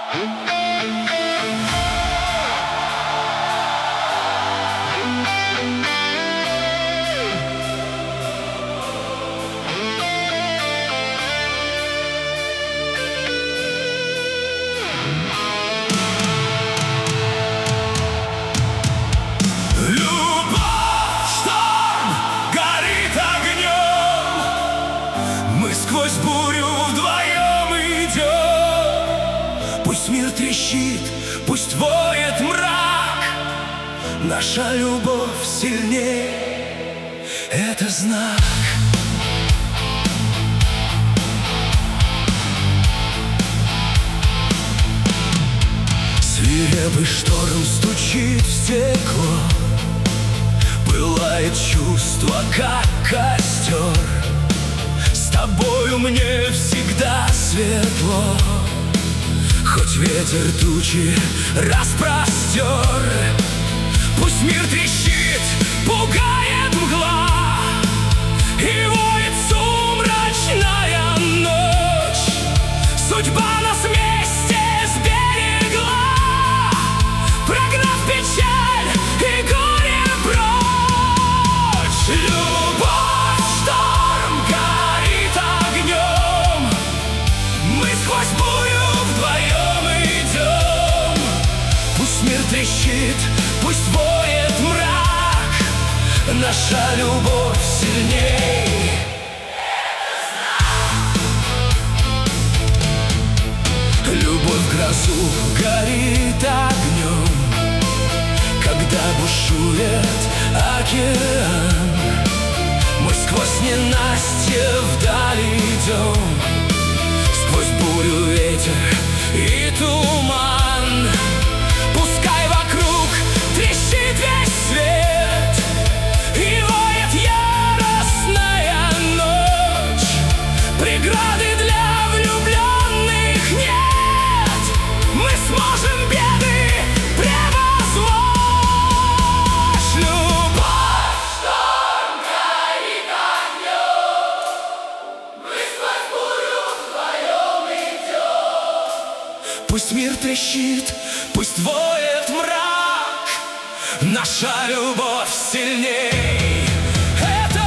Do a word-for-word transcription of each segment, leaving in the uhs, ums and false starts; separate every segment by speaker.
Speaker 1: Сквозь бурю вдвоем идем. Пусть мир трещит, пусть воет мрак, наша любовь сильней, это знак. Свирепый шторм стучит в стекло, пылает чувство, как костер. С тобою мне всегда светло, хоть ветер тучи распростер. Пусть мир трещит, пугает мгла, и воет сумрачная ночь. Судьба нас вместе сберегла, прогнав печаль и горе прочь. Любовь, шторм горит огнем, мы сквозь бурю вдвоем идем. Пусть мир трещит, пусть воет мрак, наша любовь сильней. Любовь в грозу горит огнем, когда бушует океан. Мы сквозь ненастье вдали идем, сквозь бурю, ветер и туман. Пускай вокруг трещит весь свет и воет яростная ночь. Преграды для влюбленных нет, мы сможем беды превозмочь. Любовь, шторм горит огнем, мы сквозь бурю вдвоем идем. Пусть мир трещит, пусть воет мрак, наша любовь сильней, это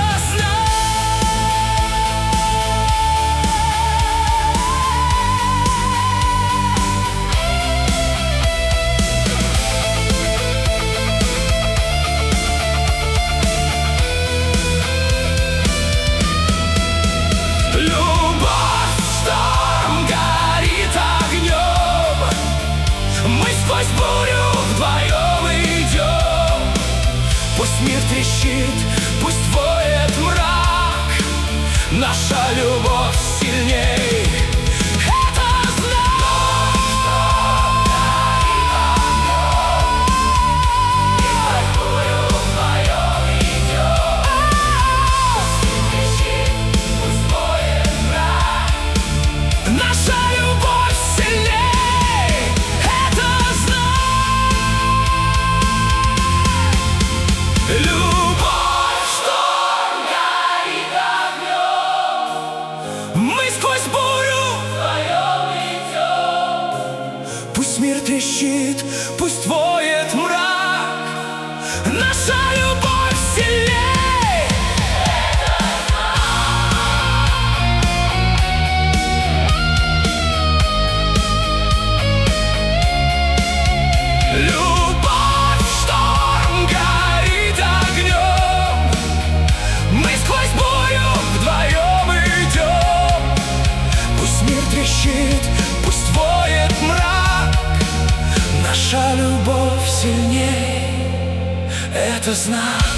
Speaker 1: любовь, шторм горит огнем, мы сквозь бурю вдвоем идем. Пусть мир трещит, пусть воет мрак, наша любовь сильней, это знак. Мы сквозь бурю вдвоем идем. Пусть мир трещит, пусть воет мрак, наша любовь сильней, это знак. Любовь, шторм горит огнем, мы сквозь бурю вдвоем идем. Пусть мир трещит, пусть воет мрак, наша любовь сильней, это знак. Любовь, шторм горит огнем, мы сквозь бурю вдвоем идем. Пусть мир трещит, пусть воет мрак, наша любовь сильней, это знак.